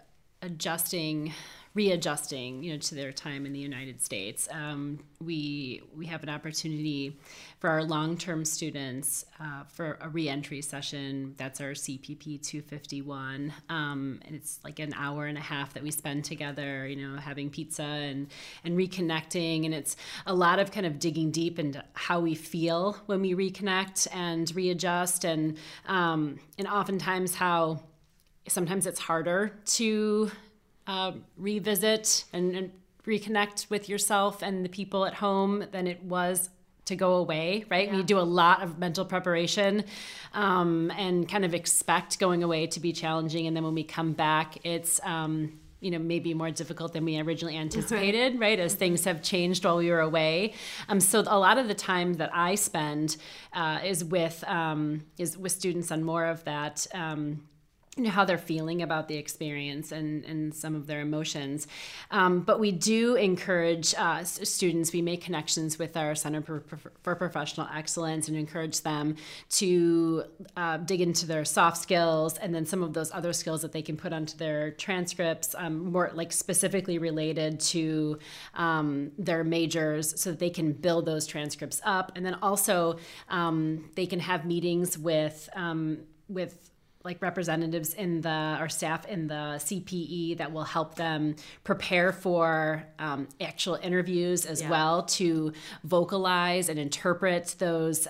readjusting, to their time in the United States. We have an opportunity for our long-term students for a reentry session. That's our CPP 251. And it's like an hour and a half that we spend together, having pizza and reconnecting. And it's a lot of kind of digging deep into how we feel when we reconnect and readjust. And oftentimes how sometimes it's harder to revisit and reconnect with yourself and the people at home than it was to go away, right? Yeah. We do a lot of mental preparation and kind of expect going away to be challenging. And then when we come back, it's, maybe more difficult than we originally anticipated, right? As things have changed while we were away. So a lot of the time that I spend is with students on more of that, how they're feeling about the experience and some of their emotions. But we do encourage students, we make connections with our Center for Professional Excellence and encourage them to dig into their soft skills and then some of those other skills that they can put onto their transcripts, more like specifically related to their majors, so that they can build those transcripts up. And then also they can have meetings with like representatives in or staff in the CPE that will help them prepare for actual interviews as well, to vocalize and interpret those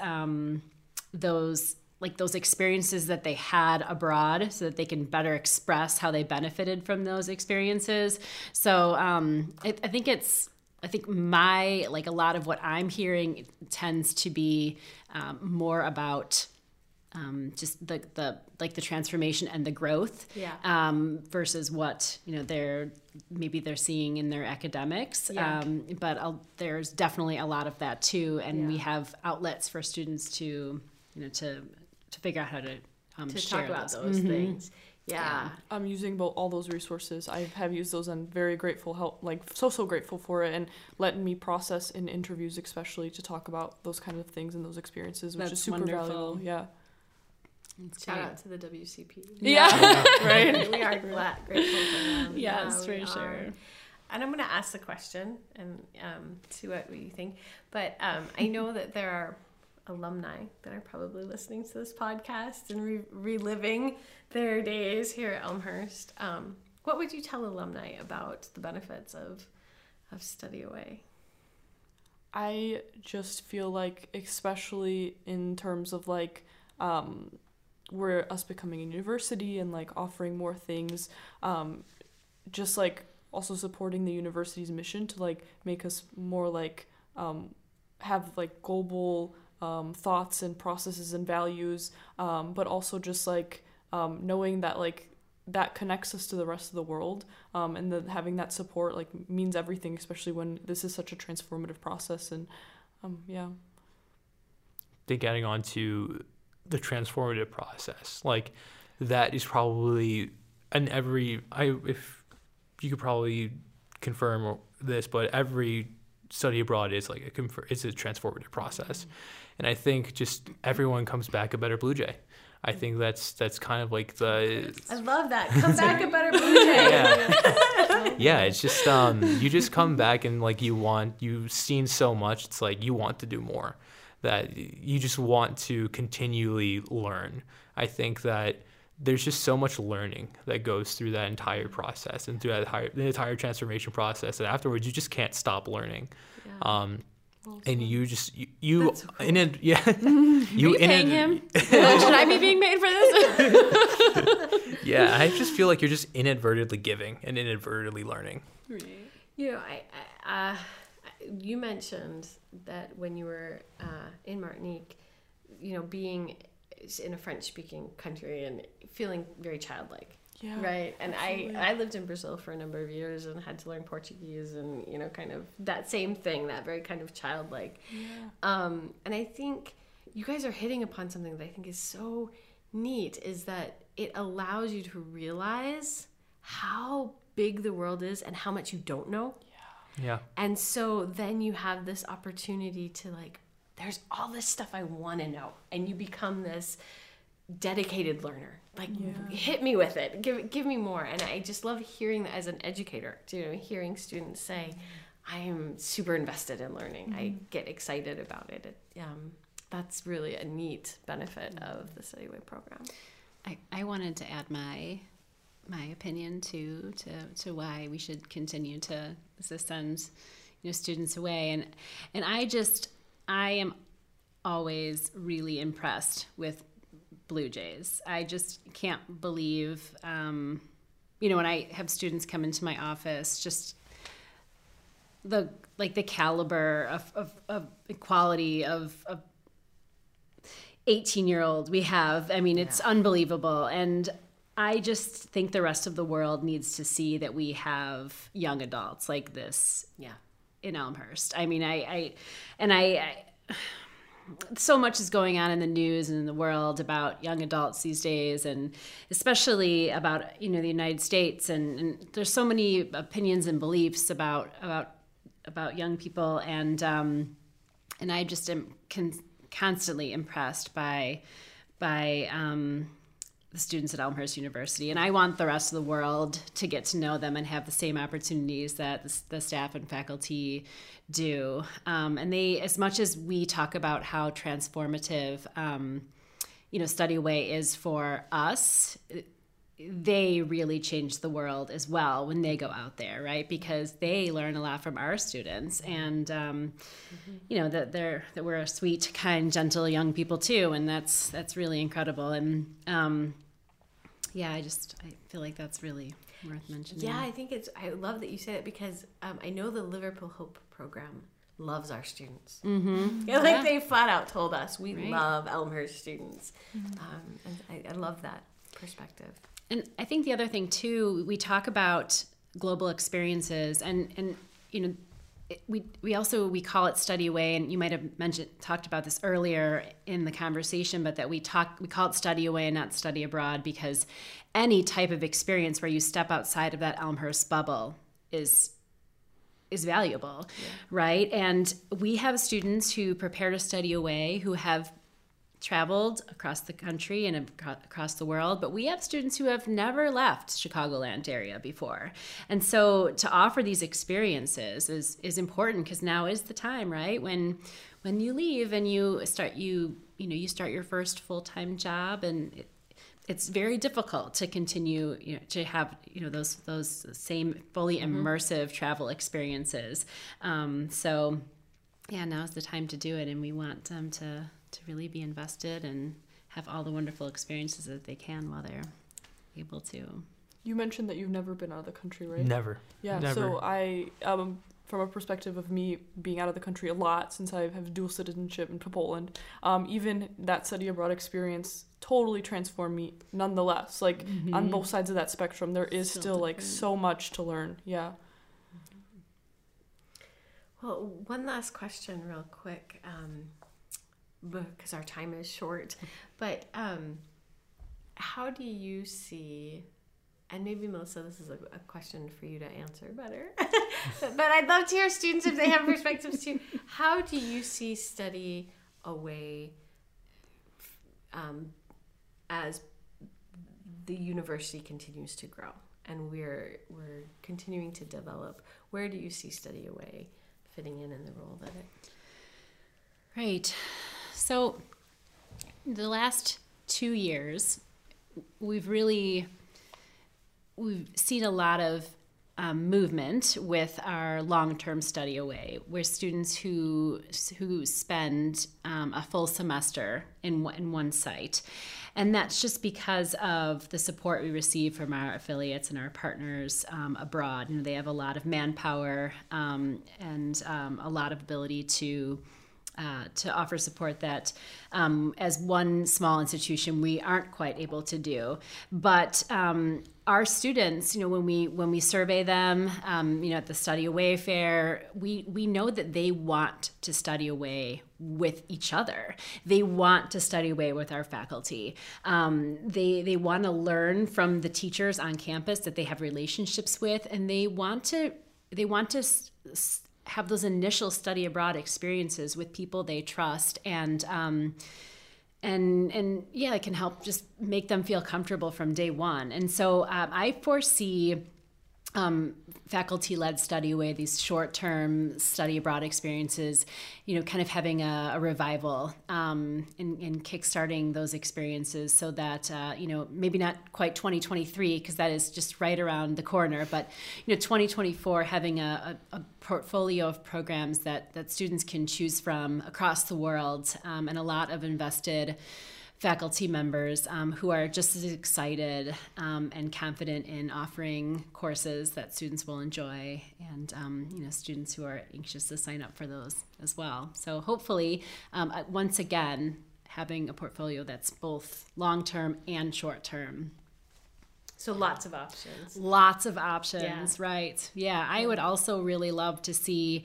experiences that they had abroad, so that they can better express how they benefited from those experiences. So I think a lot of what I'm hearing tends to be more about just the transformation and the growth, versus what they're seeing in their academics. But there's definitely a lot of that too, and we have outlets for students to figure out how to share talk about those things. I'm using all those resources. I have used those and very grateful, so grateful for it, and letting me process in interviews, especially to talk about those kind of things and those experiences, which is super wonderful. valuable. Yeah. Shout out to the WCP. Right. We are grateful for them. Yes, for sure. And I'm going to ask the question and see what you think. But I know that there are alumni that are probably listening to this podcast and reliving their days here at Elmhurst. What would you tell alumni about the benefits of Study Away? I just feel like, especially in terms of we're us becoming a university and offering more things, just also supporting the university's mission to make us more have global thoughts and processes and values, but also just knowing that that connects us to the rest of the world, and that having that support means everything, especially when this is such a transformative process. And I think adding on to the transformative process, that is probably if you could probably confirm this, but every study abroad is it's a transformative process. And I think just everyone comes back a better Blue Jay. I think that's kind of the... I love that. Come back a better Blue Jay. Yeah, it's just you just come back and you've seen so much, it's you want to do more, that you just want to continually learn. I think that there's just so much learning that goes through that entire process and through the entire transformation process, and afterwards you just can't stop learning. And you just you so cool. you paying him? Should I be being paid for this? Yeah, I just feel like you're just inadvertently giving and inadvertently learning. I you mentioned that when you were in Martinique, being in a French-speaking country and feeling very childlike. Yeah, right. And absolutely. I lived in Brazil for a number of years and had to learn Portuguese and kind of that same thing, that very kind of childlike. And I think you guys are hitting upon something that I think is so neat, is that it allows you to realize how big the world is and how much you don't know. Yeah. And so then you have this opportunity to there's all this stuff I want to know, and you become this dedicated learner. Hit me with it, give me more. And I just love hearing that as an educator, hearing students say, I am super invested in learning. I get excited about it. That's really a neat benefit of the Study Away program. I wanted to add my opinion to why we should continue to send students away, and I am always really impressed with Blue Jays. I just can't believe, when I have students come into my office, just the caliber of quality of 18-year-old we have. I mean, it's unbelievable. And I just think the rest of the world needs to see that we have young adults like this in Elmhurst. I mean, I so much is going on in the news and in the world about young adults these days, and especially about the United States, and there's so many opinions and beliefs about young people, and I just am constantly impressed by the students at Elmhurst University, and I want the rest of the world to get to know them and have the same opportunities that the staff and faculty do. And they, as much as we talk about how transformative Study Away is for us, they really change the world as well when they go out there, right? Because they learn a lot from our students, and that we're a sweet, kind, gentle young people too, and that's really incredible. And I feel like that's really worth mentioning. Yeah, I love that you say that, because I know the Liverpool Hope program loves our students. Mm-hmm. They flat out told us we love Elmhurst students. And I love that perspective. And I think the other thing too, we talk about global experiences, and we call it Study Away, and you might have talked about this earlier in the conversation, but that we call it Study Away and not Study Abroad, because any type of experience where you step outside of that Elmhurst bubble is valuable, right? And we have students who prepare to study away who have traveled across the country and across the world, but we have students who have never left Chicagoland area before. And so to offer these experiences is important, because now is the time, right? When you leave and you start your first full-time job, and it's very difficult to continue to have those same fully immersive travel experiences. So now's the time to do it, and we want them to really be invested and have all the wonderful experiences that they can while they're able to. You mentioned that you've never been out of the country, right? Never. Yeah, never. So I, from a perspective of me being out of the country a lot, since I have dual citizenship in Poland, even that study abroad experience totally transformed me nonetheless. On both sides of that spectrum, there is still so much to learn. Yeah. Well, one last question real quick, because our time is short, but how do you see, and maybe Melissa, this is a question for you to answer better, but I'd love to hear students if they have perspectives too. How do you see Study Away as the university continues to grow and we're continuing to develop? Where do you see Study Away fitting in the role that it... Right. So the last 2 years, we've seen a lot of movement with our long-term Study Away, where students who spend a full semester in one site. And that's just because of the support we receive from our affiliates and our partners abroad. They have a lot of manpower and a lot of ability to offer support that as one small institution we aren't quite able to do. But our students, when we survey them, at the Study Away Fair, we know that they want to study away with each other. They want to study away with our faculty. They want to learn from the teachers on campus that they have relationships with, and they want to have those initial study abroad experiences with people they trust, and it can help just make them feel comfortable from day one. And so I foresee faculty-led Study Away, these short-term study abroad experiences, kind of having a revival and kickstarting those experiences, so that, maybe not quite 2023, because that is just right around the corner, but, 2024, having a portfolio of programs that students can choose from across the world, and a lot of invested faculty members who are just as excited and confident in offering courses that students will enjoy, and students who are anxious to sign up for those as well. So hopefully, once again, having a portfolio that's both long-term and short-term. So lots of options. Lots of options, right. Yeah, I would also really love to see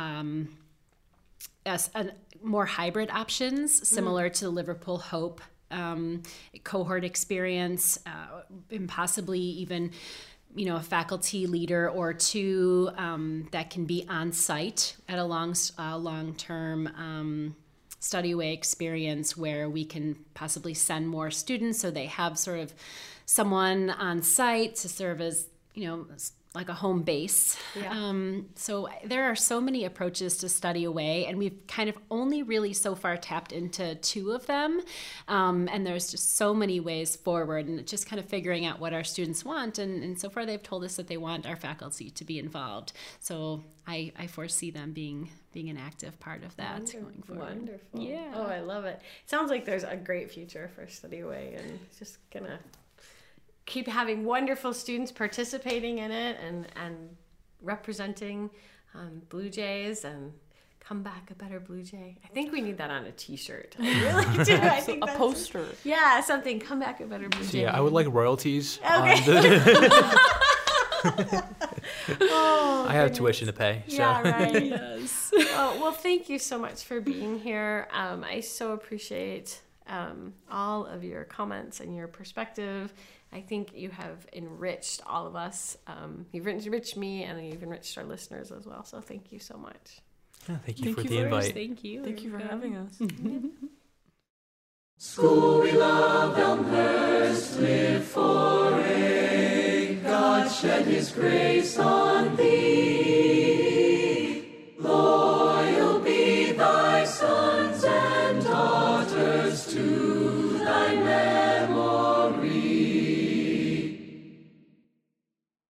more hybrid options, similar to the Liverpool Hope cohort experience, and possibly even, a faculty leader or two that can be on site at a long-term Study Away experience, where we can possibly send more students, so they have sort of someone on site to serve as, like a home base. So there are so many approaches to study away, and we've kind of only really so far tapped into 2 of them. And there's just so many ways forward, and just kind of figuring out what our students want. And so far they've told us that they want our faculty to be involved. So I foresee them being an active part of that going forward. Wonderful. Yeah. Oh, I love it. Sounds like there's a great future for Study Away, and it's just gonna keep having wonderful students participating in it and representing Blue Jays, and come back a better Blue Jay. I think we need that on a t-shirt. I really do. I think A poster. Yeah, something. Come back a better Blue So Jay. yeah, I would like royalties. Okay. On the Oh, I have tuition to pay. So. yeah, right. Yes. Oh, well, thank you so much for being here. I so appreciate all of your comments and your perspective. I think you have enriched all of us. You've enriched me, and you've enriched our listeners as well. So thank you so much. Yeah, thank you Thank for you the very much. invite. Thank you. Thank you for having us. School we love, Elmhurst, live forever. God shed his grace on thee. Loyal be thy son.